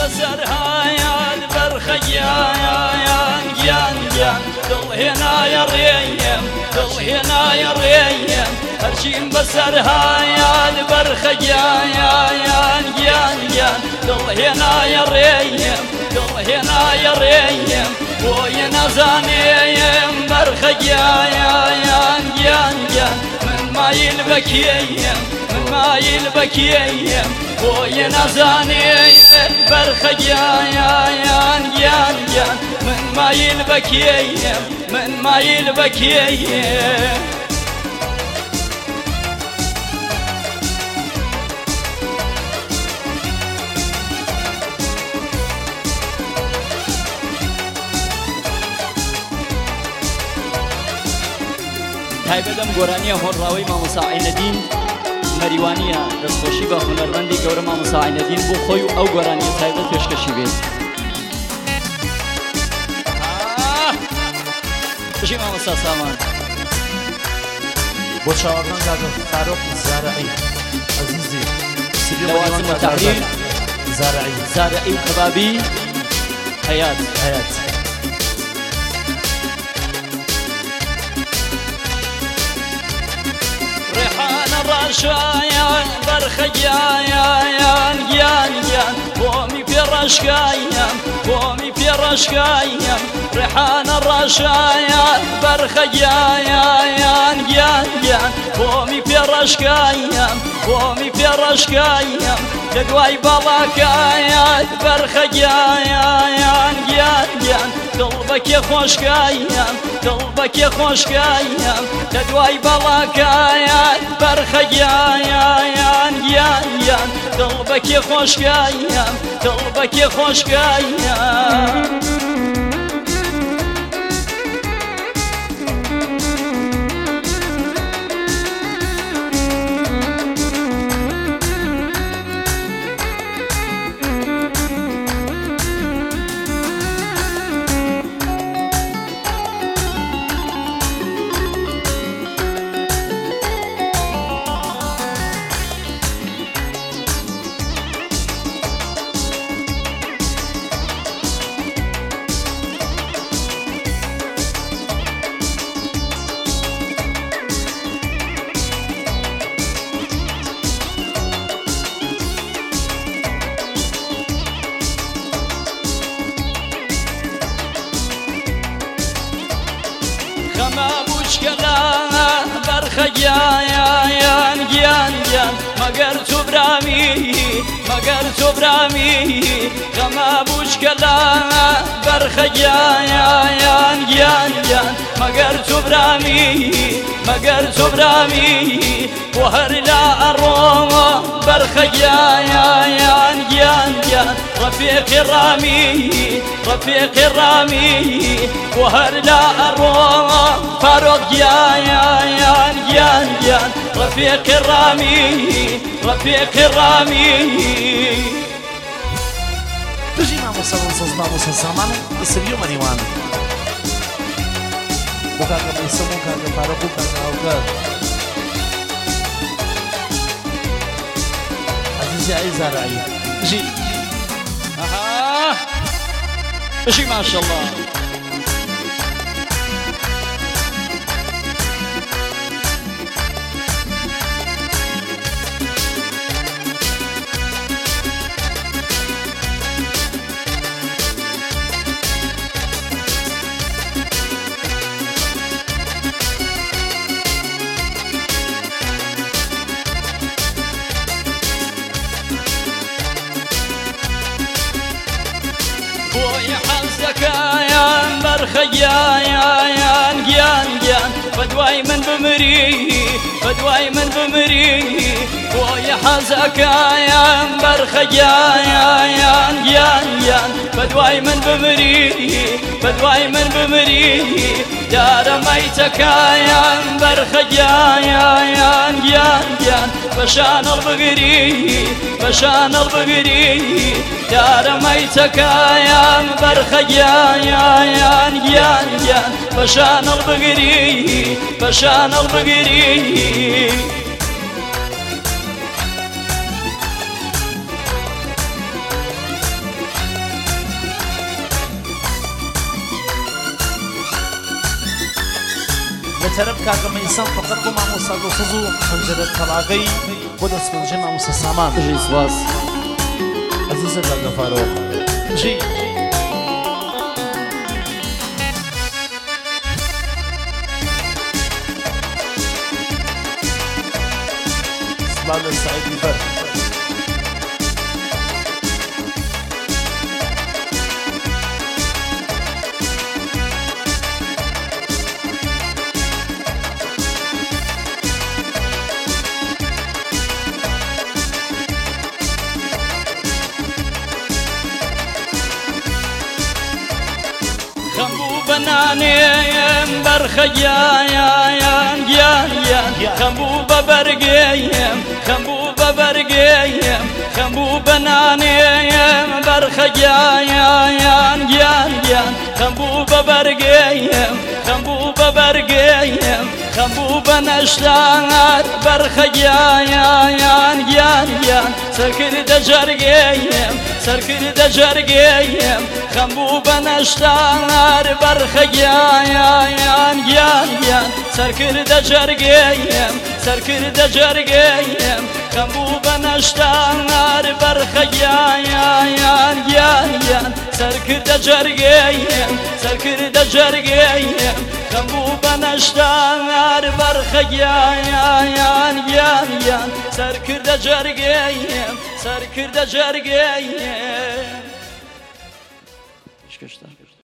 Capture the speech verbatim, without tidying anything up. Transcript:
بسرهايان برخيان جيان جيان دل هنا يا ريم دل هنا يا ريم هرشين بسرهايان برخيان جيان جيان دل هنا يا ريم دل هنا يا ريم وين زانيم برخيان جيان جيان من ما يلبكيم من ما يلبكيم وين زانيم برخيان جيان جيان من ما يلبكيم من ما يلبكيم تایبەتم گۆرانیە هۆڕاوەی مامۆستا عینەدین مەریوانیە دەستخۆشی بە هونەرمەندی گەورە مامۆستا عینەدین بۆ خۆی و ئەو گۆرانیە تایبەت پێشکەشی بێت. بژی مامۆستا سامان بۆ چاوەڕان کاکە فاروق زارعی عەزیزی لەوازم التحریر زارعی زارعی و کەبابی حەیات حەیات رشايان برخيايان يان يان قومي في رشايان قومي في رشايان ريحان الرشايان برخيايان يان يان قومي في رشايان قومي في رشايان تدواي بلاكايان برخيايان يان يان قلبك يا خوشكايان قلبك يا خوشكايان تدواي بلاكايان برخيايان يان يان قلبك يا خوشكايان قلبك يا خوشكايان خما مشكلة برخيايان جيان جيان مگر تبرامي مگر تبرامي خما مشكلة برخيايان جيان جيان مگر تبرامي مگر تبرامي وهر لا الروما برخيايان جيان جيان رفيق الرامي رفيق الرامي وهر لا الروما فاروق جيان جيان جيان رفيق الرامي رفيق الرامي بژی مامۆستا سەز مامۆستا سامانە بەسەری و مەریوان بۆ کاکە مەیسەم و کاکە فاروق و کاکە هاوکار عەزیزی ئای زارعی بژی ئەها بژی ماشەڵڵا بوي حزكايان برخيايان جيان جيان فدواي من بمري فدواي من بمري بوي حزكايان برخيايان جيان جيان فدواي من بمري فدواي من بمري دار ميتكايان برخيايان جيان جيان بشان البقري بشان البقري دار ميتكايان برخيايان جيان جيان بشان البقري بشان البقري طرف کاغم انسان فقط بو مامۆستا دڵسۆز و پەنجەرە تەڵاقەی بۆ دەستپێڵژەی مامۆستا سامان بژی سواس عزیزە لە گەفارەوە بژی سڵاو لە سعیدی بەر بنانيم برخيايان يان خمبو ببرقيم خمبو ببرقيم خمبو بنانيم برخيايان يان خمبو ببرقيم خمبو ببرقيم خمبو بنشتار برخيايان يان سركر دجرقيم سركر دجرقيم خمبو بنشتار برخيايان يان سركر دجرقيم سركر دجرقيم خمبو بنشتار برخيايان يان سركر دجرقيم سركر دجرقيم خمبو بنشتار برخيايان يان سركر دجرقيم سركر دجرقيم